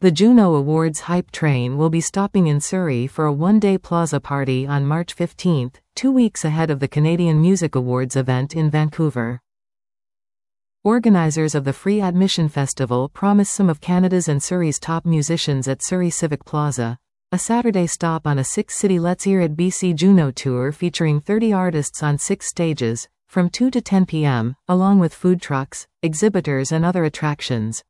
The Juno Awards hype train will be stopping in Surrey for a one-day plaza party on March 15, 2 weeks ahead of the Canadian Music Awards event in Vancouver. Organisers of the Free Admission Festival promise some of Canada's and Surrey's top musicians at Surrey Civic Plaza, a Saturday stop on a 6-city Let's Hear It BC Juno tour featuring 30 artists on 6 stages, from 2 to 10 p.m., along with food trucks, exhibitors and other attractions.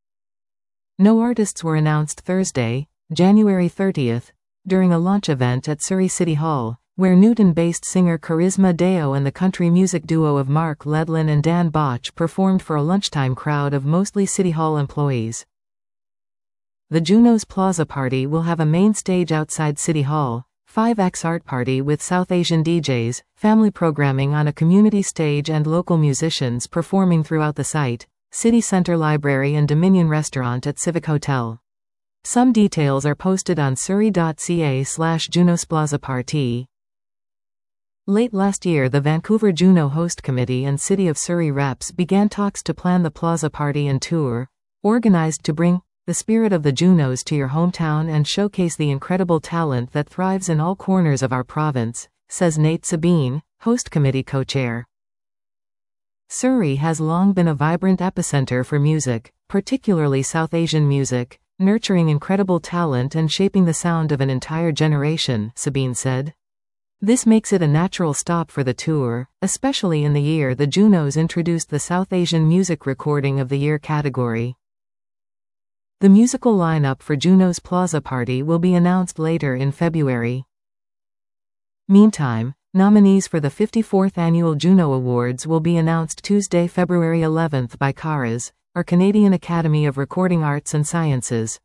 No artists were announced Thursday, January 30th, during a launch event at Surrey City Hall, where Newton-based singer Charisma Deo and the country music duo of Mark Ledlin and Dan Botch performed for a lunchtime crowd of mostly City Hall employees. The Juno's Plaza Party will have a main stage outside City Hall, 5x art party with South Asian DJs, family programming on a community stage and local musicians performing throughout the site, City Centre Library and Dominion Restaurant at Civic Hotel. Some details are posted on surrey.ca/junosplazaparty. Late last year, the Vancouver Juno Host Committee and City of Surrey reps began talks to plan the Plaza Party and tour, organized to bring the spirit of the Junos to your hometown and showcase the incredible talent that thrives in all corners of our province, says Nate Sabine, Host Committee co-chair. Surrey has long been a vibrant epicenter for music, particularly South Asian music, nurturing incredible talent and shaping the sound of an entire generation, Sabine said. This makes it a natural stop for the tour, especially in the year the Junos introduced the South Asian Music Recording of the Year category. The musical lineup for Juno's Plaza Party will be announced later in February. Meantime, nominees for the 54th Annual Juno Awards will be announced Tuesday, February 11 by CARAS, or Canadian Academy of Recording Arts and Sciences.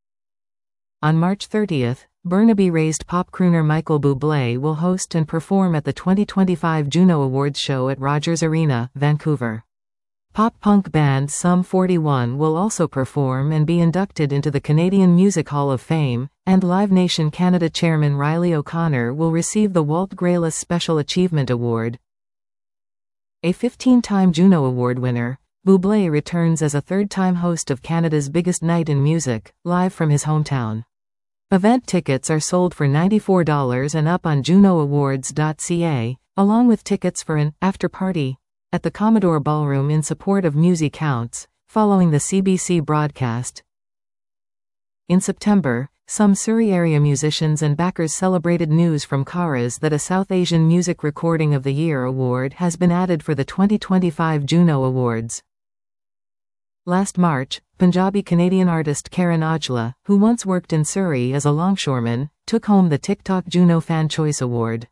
On March 30, Burnaby-raised pop crooner Michael Bublé will host and perform at the 2025 Juno Awards show at Rogers Arena, Vancouver. Pop-punk band Sum 41 will also perform and be inducted into the Canadian Music Hall of Fame, and Live Nation Canada chairman Riley O'Connor will receive the Walt Graylis Special Achievement Award. A 15-time Juno Award winner, Bublé returns as a third-time host of Canada's biggest night in music, live from his hometown. Event tickets are sold for $94 and up on junooawards.ca, along with tickets for an after-party at the Commodore Ballroom in support of Music Counts, following the CBC broadcast. In September, some Surrey area musicians and backers celebrated news from CARAS that a South Asian Music Recording of the Year award has been added for the 2025 Juno Awards. Last March, Punjabi-Canadian artist Karan Aujla, who once worked in Surrey as a longshoreman, took home the TikTok Juno Fan Choice Award.